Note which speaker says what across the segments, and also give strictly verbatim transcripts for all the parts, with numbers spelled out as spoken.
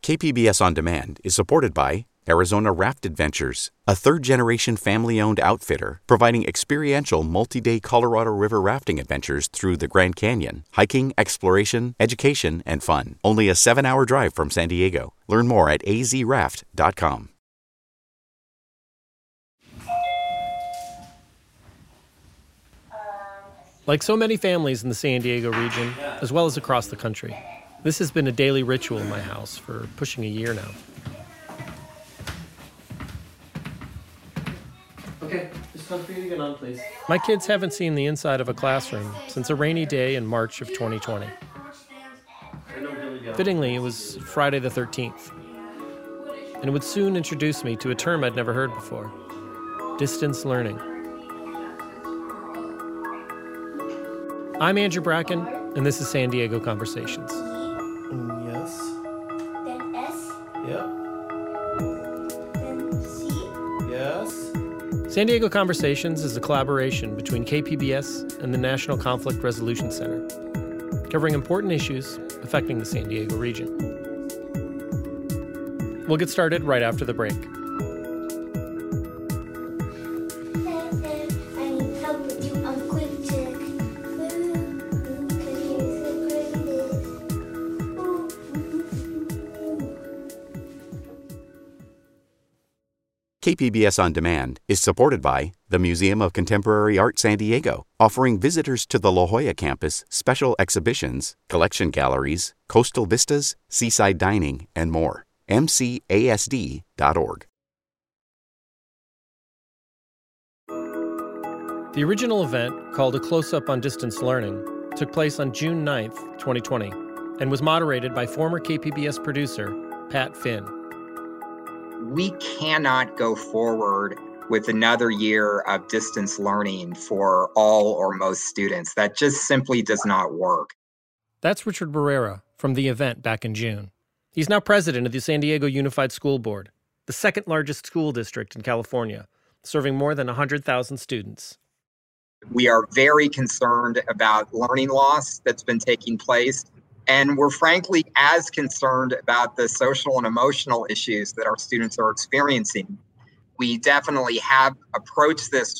Speaker 1: K P B S On Demand is supported by Arizona Raft Adventures, a third-generation family-owned outfitter providing experiential multi-day Colorado River rafting adventures through the Grand Canyon, hiking, exploration, education, and fun. Only a seven-hour drive from San Diego. Learn more at a z raft dot com.
Speaker 2: Like so many families in the San Diego region, as well as across the country, this has been a daily ritual in my house for pushing a year now. Okay, just time for you to get on, please. My kids haven't seen the inside of a classroom since a rainy day in March of twenty twenty. Fittingly, it was Friday the thirteenth, and it would soon introduce me to a term I'd never heard before: distance learning. I'm Andrew Bracken, and this is San Diego Conversations.
Speaker 3: Mm, yes.
Speaker 4: Then S.
Speaker 3: Yep.
Speaker 4: Then C.
Speaker 3: Yes.
Speaker 2: San Diego Conversations is a collaboration between K P B S and the National Conflict Resolution Center, covering important issues affecting the San Diego region. We'll get started right after the break.
Speaker 4: I need help with you on Quick Check.
Speaker 1: K P B S On Demand is supported by the Museum of Contemporary Art San Diego, offering visitors to the La Jolla campus special exhibitions, collection galleries, coastal vistas, seaside dining, and more. m c a s d dot org.
Speaker 2: The original event, called A Close-Up on Distance Learning, took place on June ninth, twenty twenty, and was moderated by former K P B S producer Pat Finn.
Speaker 5: We cannot go forward with another year of distance learning for all or most students. That just simply does not work.
Speaker 2: That's Richard Barrera from the event back in June. He's now president of the San Diego Unified School Board, the second largest school district in California, serving more than one hundred thousand students.
Speaker 5: We are very concerned about learning loss that's been taking place. And we're frankly as concerned about the social and emotional issues that our students are experiencing. We definitely have approached this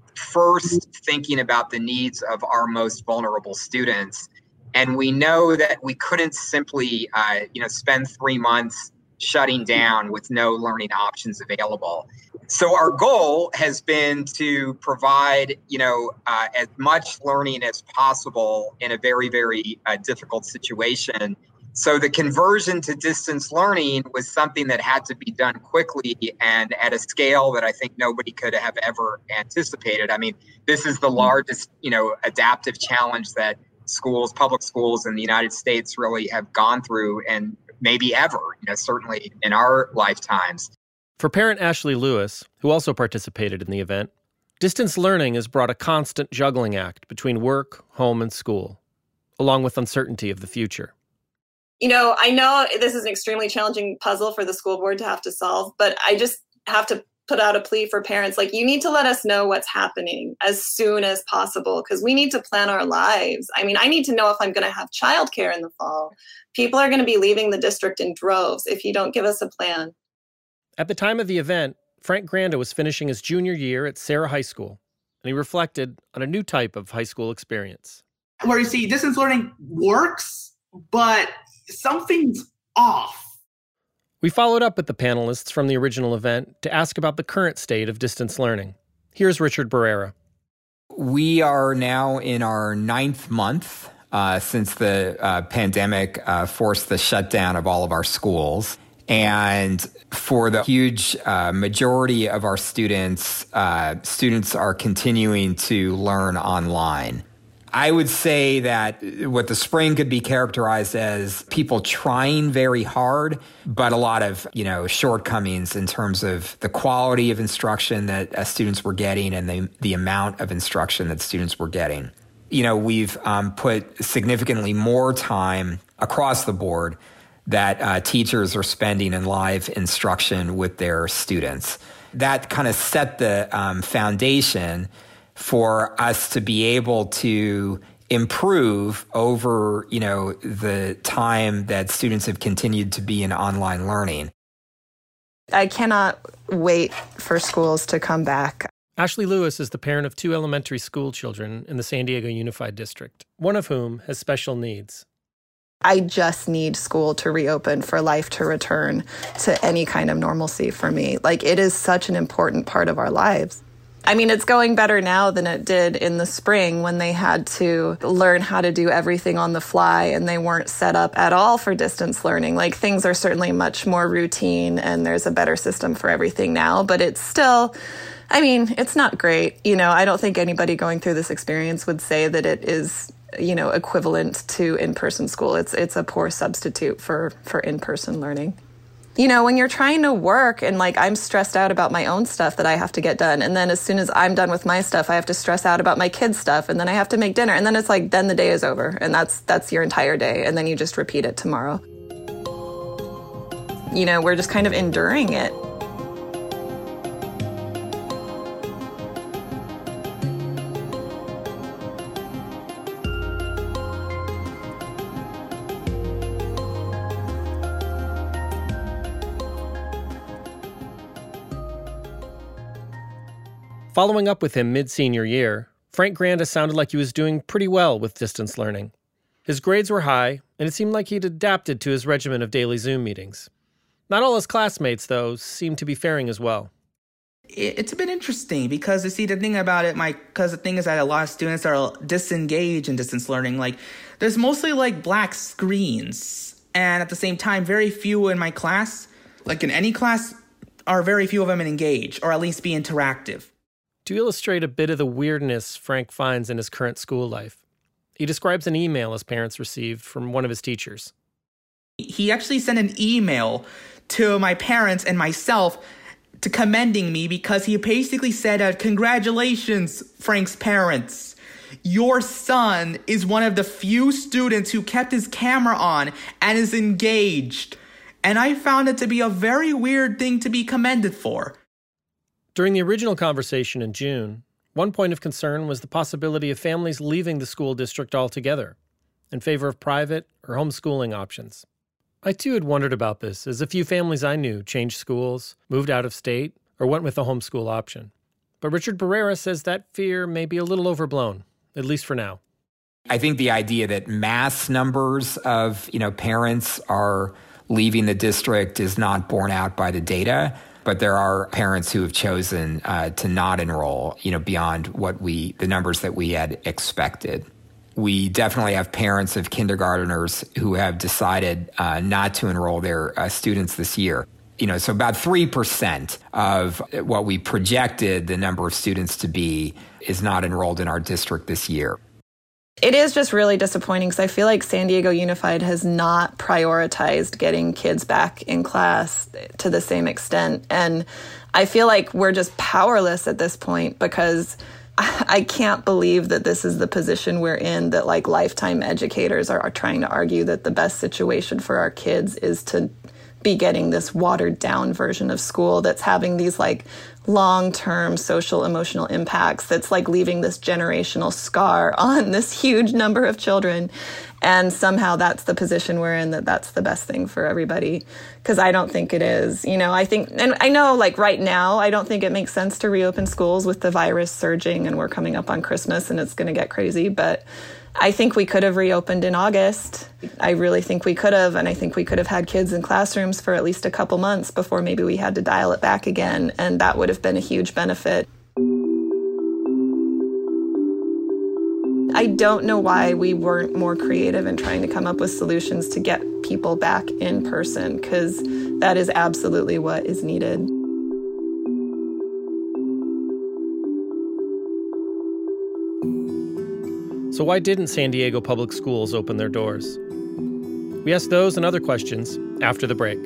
Speaker 5: first thinking about the needs of our most vulnerable students. And we know that we couldn't simply, uh, you know, spend three months shutting down with no learning options available. So our goal has been to provide, you know, uh, as much learning as possible in a very, very uh, difficult situation. So the conversion to distance learning was something that had to be done quickly and at a scale that I think nobody could have ever anticipated. I mean, this is the largest, you know, adaptive challenge that schools, public schools in the United States really have gone through, and maybe ever, you know, certainly in our lifetimes.
Speaker 2: For parent Ashley Lewis, who also participated in the event, distance learning has brought a constant juggling act between work, home, and school, along with uncertainty of the future.
Speaker 6: You know, I know this is an extremely challenging puzzle for the school board to have to solve, but I just have to put out a plea for parents. Like, you need to let us know what's happening as soon as possible, because we need to plan our lives. I mean, I need to know if I'm going to have childcare in the fall. People are going to be leaving the district in droves if you don't give us a plan.
Speaker 2: At the time of the event, Frank Granda was finishing his junior year at Sarah High School, and he reflected on a new type of high school experience.
Speaker 7: Where you see distance learning works, but something's off.
Speaker 2: We followed up with the panelists from the original event to ask about the current state of distance learning. Here's Richard Barrera.
Speaker 8: We are now in our ninth month uh, since the uh, pandemic uh, forced the shutdown of all of our schools. And for the huge uh, majority of our students, uh, students are continuing to learn online. I would say that what the spring could be characterized as people trying very hard, but a lot of, you know, shortcomings in terms of the quality of instruction that uh, students were getting and the, the amount of instruction that students were getting. You know, we've um, put significantly more time across the board that uh, teachers are spending in live instruction with their students. That kind of set the um, foundation for us to be able to improve over, you know, the time that students have continued to be in online learning.
Speaker 9: I cannot wait for schools to come back.
Speaker 2: Ashley Lewis is the parent of two elementary school children in the San Diego Unified District, one of whom has special needs.
Speaker 9: I just need school to reopen for life to return to any kind of normalcy for me. Like, it is such an important part of our lives. I mean, it's going better now than it did in the spring when they had to learn how to do everything on the fly and they weren't set up at all for distance learning. Like, things are certainly much more routine and there's a better system for everything now, but it's still, I mean, it's not great. You know, I don't think anybody going through this experience would say that it is, you know, equivalent to in-person school. It's it's a poor substitute for, for in-person learning. You know, when you're trying to work and like I'm stressed out about my own stuff that I have to get done. And then as soon as I'm done with my stuff, I have to stress out about my kids' stuff. And then I have to make dinner. And then it's like, then the day is over. And that's that's your entire day. And then you just repeat it tomorrow. You know, we're just kind of enduring it.
Speaker 2: Following up with him mid-senior year, Frank Granda sounded like he was doing pretty well with distance learning. His grades were high, and it seemed like he'd adapted to his regimen of daily Zoom meetings. Not all his classmates, though, seemed to be faring as well.
Speaker 7: It's a bit interesting because, you see, the thing about it, my because the thing is that a lot of students are disengaged in distance learning. Like, there's mostly, like, black screens. And at the same time, very few in my class, like in any class, are very few of them engaged, or at least be interactive.
Speaker 2: To illustrate a bit of the weirdness Frank finds in his current school life, he describes an email his parents received from one of his teachers.
Speaker 7: He actually sent an email to my parents and myself to commending me because he basically said, uh, congratulations, Frank's parents. Your son is one of the few students who kept his camera on and is engaged. And I found it to be a very weird thing to be commended for.
Speaker 2: During the original conversation in June, one point of concern was the possibility of families leaving the school district altogether in favor of private or homeschooling options. I too had wondered about this, as a few families I knew changed schools, moved out of state, or went with the homeschool option. But Richard Barrera says that fear may be a little overblown, at least for now.
Speaker 8: I think the idea that mass numbers of, you know, parents are leaving the district is not borne out by the data. But there are parents who have chosen uh, to not enroll, you know, beyond what we, the numbers that we had expected. We definitely have parents of kindergarteners who have decided uh, not to enroll their uh, students this year. You know, so about three percent of what we projected the number of students to be is not enrolled in our district this year.
Speaker 9: It is just really disappointing because I feel like San Diego Unified has not prioritized getting kids back in class to the same extent. And I feel like we're just powerless at this point because I can't believe that this is the position we're in, that like lifetime educators are, are trying to argue that the best situation for our kids is to be getting this watered down version of school that's having these like long-term social emotional impacts, that's like leaving this generational scar on this huge number of children. And somehow that's the position we're in, that that's the best thing for everybody. Because I don't think it is. You know, I think, and I know like right now, I don't think it makes sense to reopen schools with the virus surging and we're coming up on Christmas and it's going to get crazy. But I think we could have reopened in August. I really think we could have, and I think we could have had kids in classrooms for at least a couple months before maybe we had to dial it back again, and that would have been a huge benefit. I don't know why we weren't more creative in trying to come up with solutions to get people back in person, because that is absolutely what is needed.
Speaker 2: So why didn't San Diego Public Schools open their doors? We asked those and other questions after the break.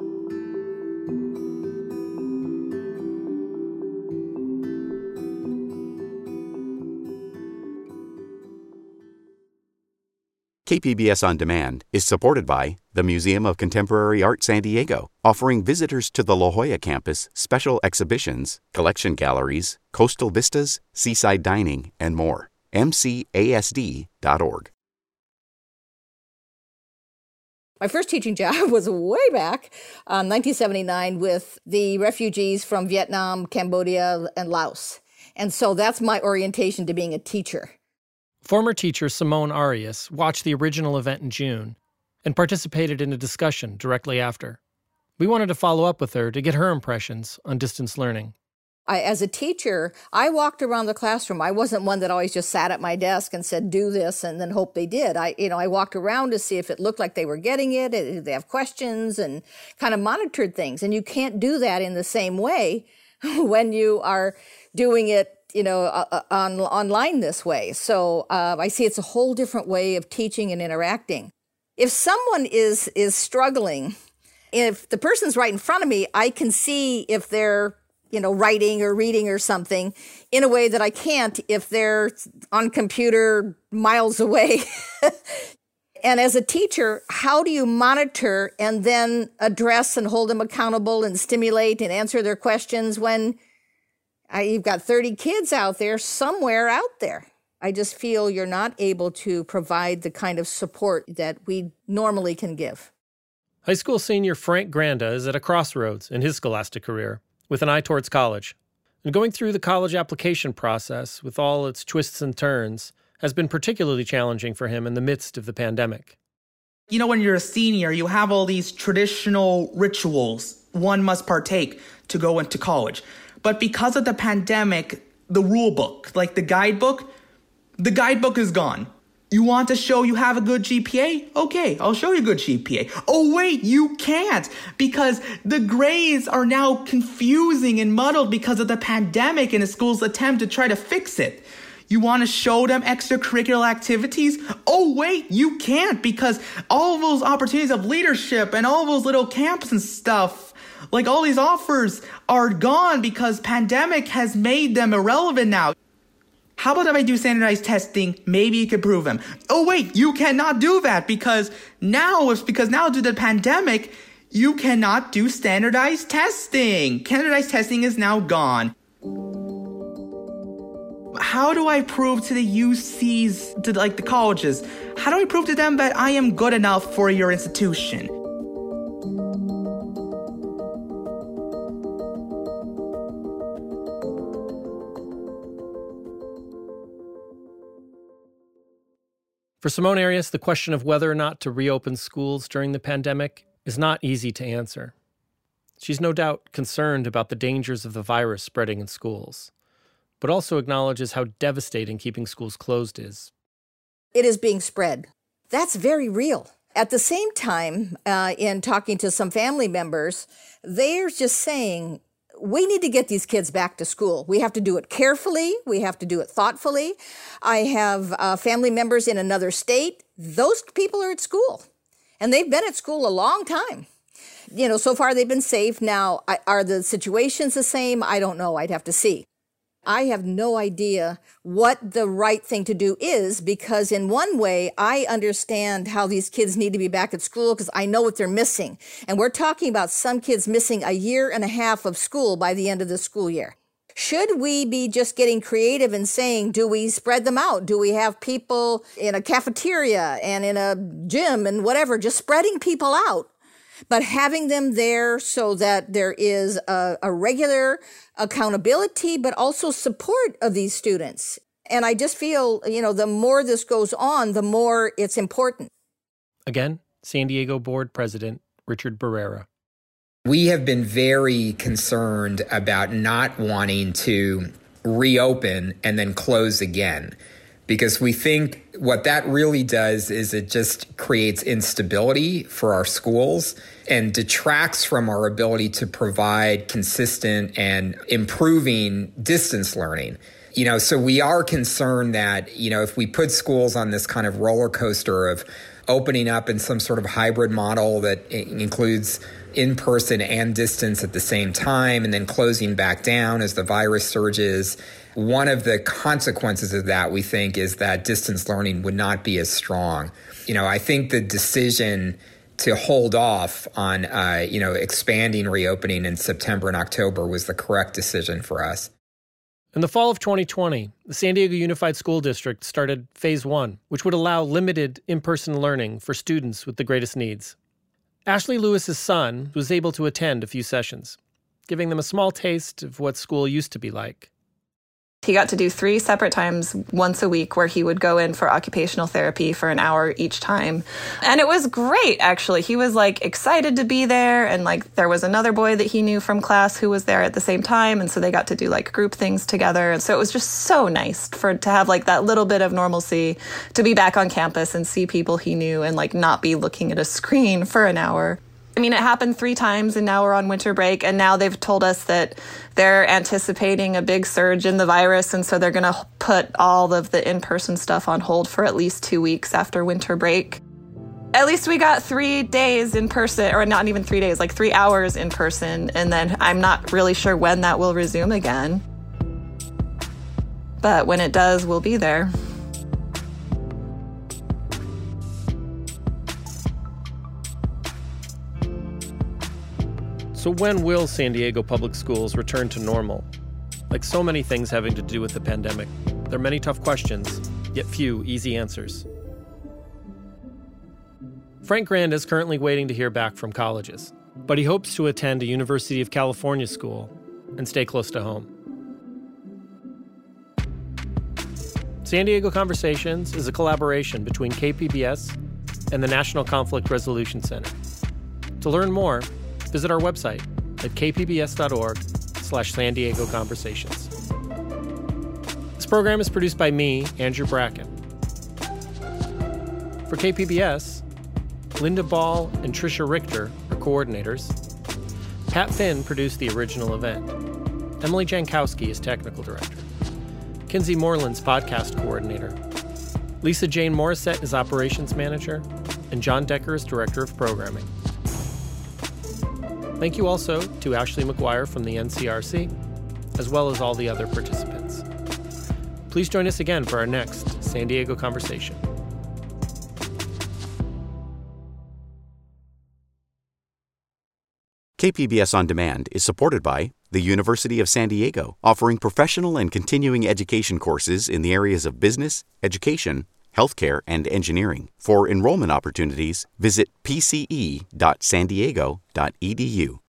Speaker 1: K P B S On Demand is supported by the Museum of Contemporary Art San Diego, offering visitors to the La Jolla campus special exhibitions, collection galleries, coastal vistas, seaside dining, and more. m c a s d dot org.
Speaker 10: My first teaching job was way back in um, nineteen seventy-nine with the refugees from Vietnam, Cambodia, and Laos. And so that's my orientation to being a teacher.
Speaker 2: Former teacher Simone Arias watched the original event in June and participated in a discussion directly after. We wanted to follow up with her to get her impressions on distance learning.
Speaker 10: I, as a teacher, I walked around the classroom. I wasn't one that always just sat at my desk and said, do this, and then hope they did. I, you know, I walked around to see if it looked like they were getting it, if they have questions, and kind of monitored things. And you can't do that in the same way when you are doing it, you know, uh, on, online this way. So uh, I see it's a whole different way of teaching and interacting. If someone is is struggling, if the person's right in front of me, I can see if they're you know, writing or reading or something in a way that I can't if they're on computer miles away. And as a teacher, how do you monitor and then address and hold them accountable and stimulate and answer their questions when I, you've got thirty kids out there somewhere out there? I just feel you're not able to provide the kind of support that we normally can give.
Speaker 2: High school senior Frank Granda is at a crossroads in his scholastic career, with an eye towards college. And going through the college application process with all its twists and turns has been particularly challenging for him in the midst of the pandemic.
Speaker 7: You know, when you're a senior, you have all these traditional rituals one must partake to go into college. But because of the pandemic, the rule book, like the guidebook, the guidebook is gone. You want to show you have a good G P A? Okay, I'll show you a good G P A. Oh, wait, you can't, because the grades are now confusing and muddled because of the pandemic and the school's attempt to try to fix it. You want to show them extracurricular activities? Oh, wait, you can't, because all of those opportunities of leadership and all those little camps and stuff, like all these offers are gone because pandemic has made them irrelevant now. How about if I do standardized testing? Maybe you could prove them. Oh, wait, you cannot do that because now, it's because now due to the pandemic, you cannot do standardized testing. Standardized testing is now gone. How do I prove to the U Cs, to like the colleges, how do I prove to them that I am good enough for your institution?
Speaker 2: For Simone Arias, the question of whether or not to reopen schools during the pandemic is not easy to answer. She's no doubt concerned about the dangers of the virus spreading in schools, but also acknowledges how devastating keeping schools closed is.
Speaker 10: It is being spread. That's very real. At the same time, uh, in talking to some family members, they're just saying, we need to get these kids back to school. We have to do it carefully. We have to do it thoughtfully. I have uh, family members in another state. Those people are at school, and they've been at school a long time. You know, so far they've been safe. Now, are the situations the same? I don't know. I'd have to see. I have no idea what the right thing to do is, because in one way, I understand how these kids need to be back at school because I know what they're missing. And we're talking about some kids missing a year and a half of school by the end of the school year. Should we be just getting creative and saying, do we spread them out? Do we have people in a cafeteria and in a gym and whatever, just spreading people out? But having them there so that there is a, a regular accountability, but also support of these students. And I just feel, you know, the more this goes on, the more it's important.
Speaker 2: Again, San Diego Board President Richard Barrera.
Speaker 8: We have been very concerned about not wanting to reopen and then close again, because we think what that really does is it just creates instability for our schools and detracts from our ability to provide consistent and improving distance learning. You know, so we are concerned that, you know, if we put schools on this kind of roller coaster of opening up in some sort of hybrid model that includes in-person and distance at the same time, and then closing back down as the virus surges, one of the consequences of that, we think, is that distance learning would not be as strong. You know, I think the decision to hold off on, uh, you know, expanding reopening in September and October was the correct decision for us.
Speaker 2: In the fall of twenty twenty, the San Diego Unified School District started Phase One, which would allow limited in-person learning for students with the greatest needs. Ashley Lewis's son was able to attend a few sessions, giving them a small taste of what school used to be like.
Speaker 9: He got to do three separate times once a week where he would go in for occupational therapy for an hour each time. And it was great, actually. He was like excited to be there. And like there was another boy that he knew from class who was there at the same time. And so they got to do like group things together. And so it was just so nice for to have like that little bit of normalcy, to be back on campus and see people he knew and like not be looking at a screen for an hour. I mean, it happened three times, and now we're on winter break, and now they've told us that they're anticipating a big surge in the virus, and so they're going to put all of the in-person stuff on hold for at least two weeks after winter break. At least we got three days in person, or not even three days, like three hours in person, and then I'm not really sure when that will resume again. But when it does, we'll be there.
Speaker 2: So when will San Diego public schools return to normal? Like so many things having to do with the pandemic, there are many tough questions, yet few easy answers. Frank Granda is currently waiting to hear back from colleges, but he hopes to attend a University of California school and stay close to home. San Diego Conversations is a collaboration between K P B S and the National Conflict Resolution Center. To learn more, visit our website at kpbs.org slash San Diego Conversations. This program is produced by me, Andrew Bracken. For K P B S, Linda Ball and Tricia Richter are coordinators. Pat Finn produced the original event. Emily Jankowski is technical director. Kinsey Moreland's podcast coordinator. Lisa Jane Morissette is operations manager. And John Decker is director of programming. Thank you also to Ashley McGuire from the N C R C, as well as all the other participants. Please join us again for our next San Diego Conversation.
Speaker 1: K P B S On Demand is supported by the University of San Diego, offering professional and continuing education courses in the areas of business, education, healthcare, and engineering. For enrollment opportunities, visit p c e dot san diego dot e d u.